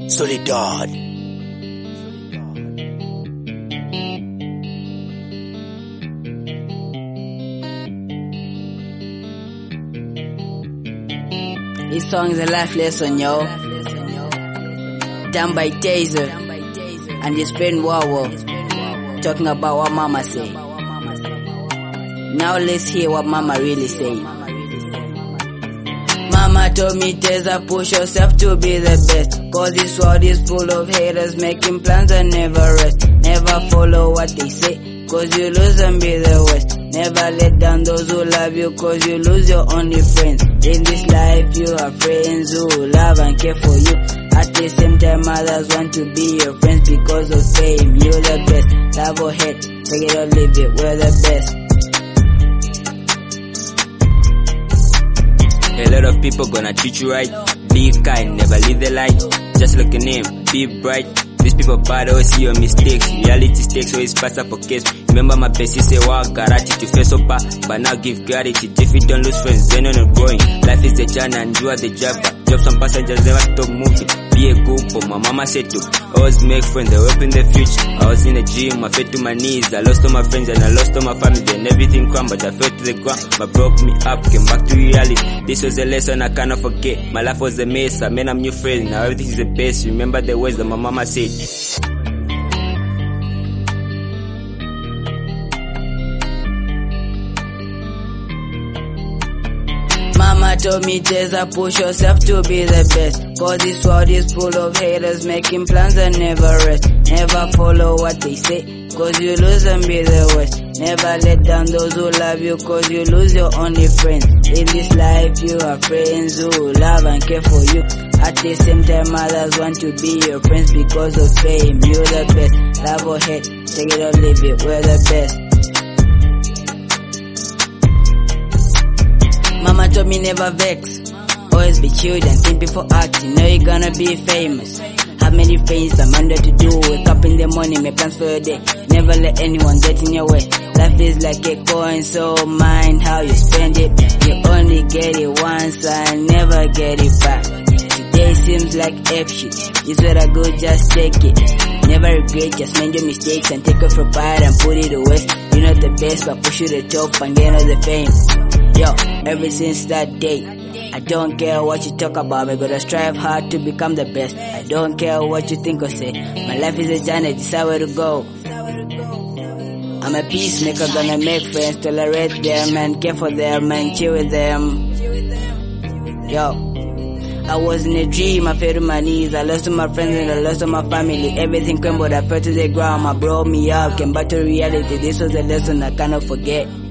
Soledad. This song is a life lesson, yo. Done by Taser and it's been Wawa, talking about what mama say. Now let's hear what mama really say. Mama told me, Taser, push yourself to be the best, cause this world is full of haters making plans and never rest. Never follow what they say, cause you lose and be the worst. Never let down those who love you, cause you lose your only friends. In this life you have friends who love and care for you. At the same time others want to be your friends because of fame. You're the best, love or hate, take it or leave it, we're the best. A lot of people gonna treat you right. Be kind, never leave the light. Just look at him, be bright. These people bad, always see your mistakes. Reality stakes, always pass up for case. Remember my best, say wow, karate to face up, but now give gratitude. If you don't lose friends, then you're not growing. Life is the journey and you are the driver. Drop some passengers, never stop moving. Be a good boy, my mama said to. Always make friends, they hope in the future. I was in the gym, I fell to my knees. I lost all my friends and I lost all my family. Then everything crumbled, I fell to the ground. But broke me up, came back to reality. This was a lesson I cannot forget. My life was a mess, I made a new friends. Now everything is the best. Remember the words that my mama said. Mama told me, Taser, push yourself to be the best, cause this world is full of haters making plans and never rest. Never follow what they say, cause you lose and be the worst. Never let down those who love you, cause you lose your only friends. In this life you have friends who love and care for you. At the same time others want to be your friends because of fame. You're the best, love or hate, take it or leave it, we're the best. Mama told me never vex, always be chilled and think before acting. Know you're gonna be famous, have many things I'm under to do. Wake up in the morning, make plans for your day. Never let anyone get in your way. Life is like a coin, so mind how you spend it. You only get it once and never get it back. Today seems like F shit, it's where I go, just take it. Never regret, just mind your mistakes and take it for pride and put it away. You're not the best, but push you to the top and gain all the fame. Yo, ever since that day, I don't care what you talk about, I gotta strive hard to become the best. I don't care what you think or say, my life is a journey, decide where to go. I'm a peacemaker, gonna make friends, tolerate them and care for them and chill with them. Yo, I was in a dream, I fell to my knees, I lost all my friends and I lost all my family. Everything crumbled, I fell to the ground, my bro me up, came back to reality, this was a lesson I cannot forget.